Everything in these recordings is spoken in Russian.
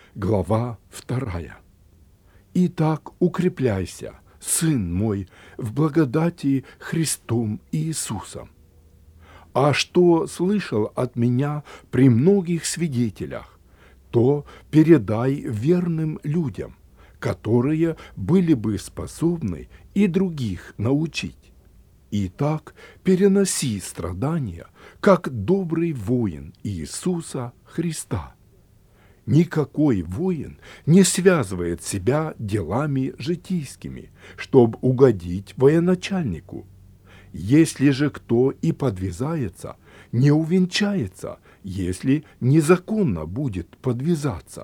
Глава 2. Итак, укрепляйся, сын мой, в благодати Христом Иисусом. А что слышал от меня при многих свидетелях, то передай верным людям, которые были бы способны и других научить. Итак, переноси страдания, как добрый воин Иисуса Христа. Никакой воин не связывает себя делами житейскими, чтобы угодить военачальнику. Если же кто и подвязается, не увенчается, если незаконно будет подвязаться.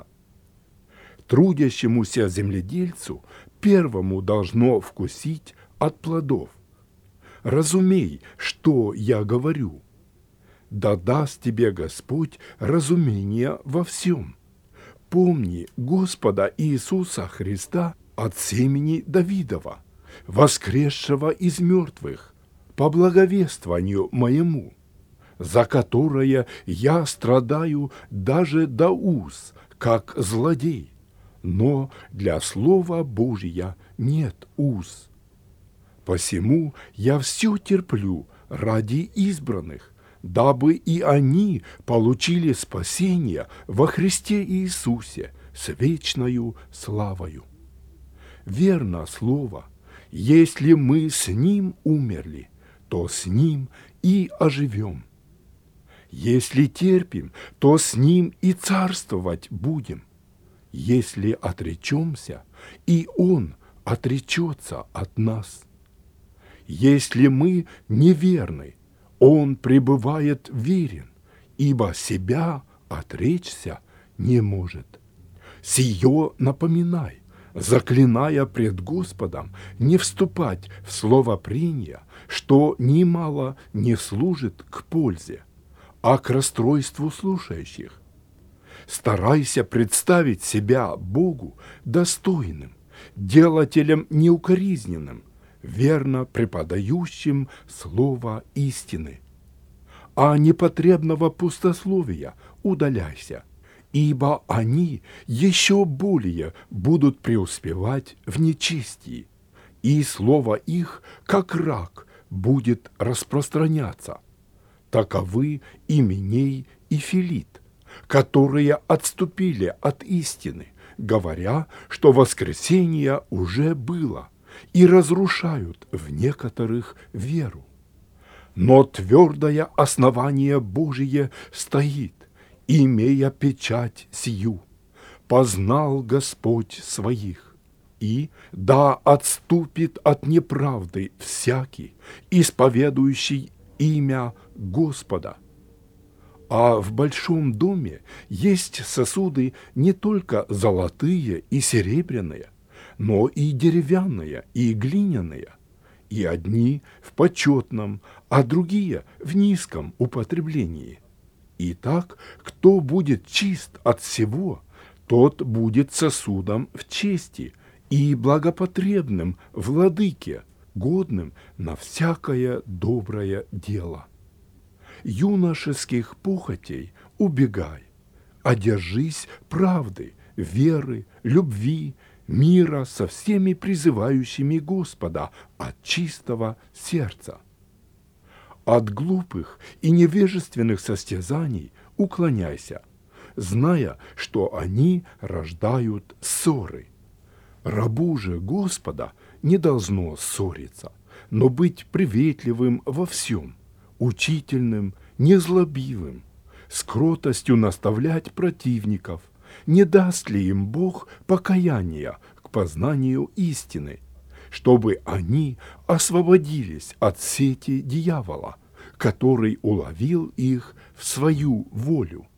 Трудящемуся земледельцу первому должно вкусить от плодов. Разумей, что я говорю. Да даст тебе Господь разумение во всем. Помни Господа Иисуса Христа от семени Давидова, воскресшего из мертвых, по благовествованию моему, за которое я страдаю даже до уз, как злодей, но для Слова Божия нет уз. Посему я все терплю ради избранных, дабы и они получили спасение во Христе Иисусе с вечною славою. Верно слово, если мы с Ним умерли, то с Ним и оживем. Если терпим, то с Ним и царствовать будем. Если отречемся, и Он отречется от нас. Если мы неверны, Он пребывает верен, ибо себя отречься не может. Сие напоминай, заклиная пред Господом не вступать в словопрения, что нимало не служит к пользе, а к расстройству слушающих. Старайся представить себя Богу достойным, делателем неукоризненным, верно преподающим слово истины. А непотребного пустословия удаляйся, ибо они еще более будут преуспевать в нечестии, и слово их, как рак, будет распространяться. Таковы Именей и Филит, которые отступили от истины, говоря, что воскресение уже было, и разрушают в некоторых веру. Но твердое основание Божие стоит, имея печать сию. Познал Господь своих, и да отступит от неправды всякий, исповедующий имя Господа. А в большом доме есть сосуды не только золотые и серебряные, но и деревянные, и глиняные, и одни в почетном, а другие в низком употреблении. Итак, кто будет чист от всего, тот будет сосудом в чести и благопотребным владыке, годным на всякое доброе дело. Юношеских похотей убегай, одержись правды, веры, любви, мира со всеми призывающими Господа от чистого сердца. От глупых и невежественных состязаний уклоняйся, зная, что они рождают ссоры. Рабу же Господа не должно ссориться, но быть приветливым во всем, учительным, незлобивым, с кротостью наставлять противников. Не даст ли им Бог покаяния к познанию истины, чтобы они освободились от сети дьявола, который уловил их в свою волю?